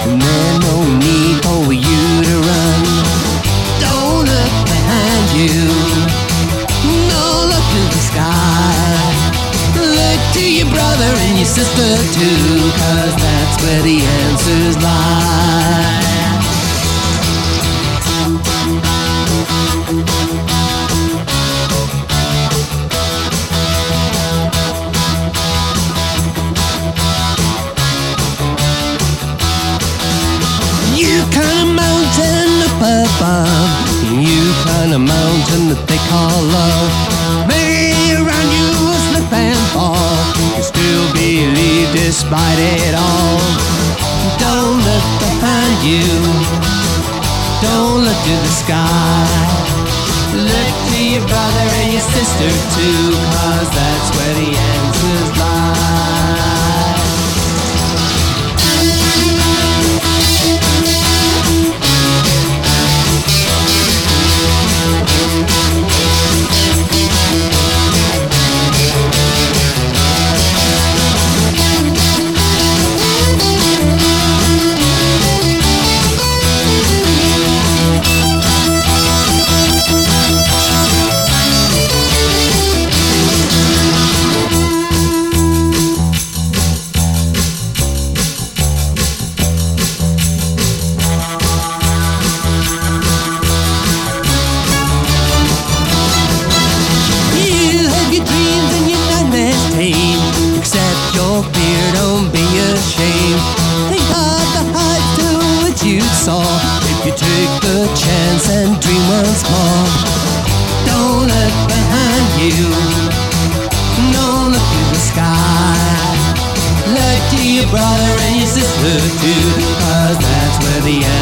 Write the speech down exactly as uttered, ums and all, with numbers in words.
and there's no need for you to run. Don't look behind you, no, look to the sky. Look to your brother and your sister too, 'cause that's where the answers lie. You climb a mountain up above, you climb a mountain that they call love. Maybe around you will slip and fall, you still believe despite it all. Don't look behind you, don't look to the sky. Look to your brother and your sister too, 'cause that's where the answers lie. Accept your fear, don't be ashamed. Think of the heights to which you'd soar if you take the chance and dream once more. Don't look behind you, no, look to the sky. Look to your brother and your sister too, 'cause that's where the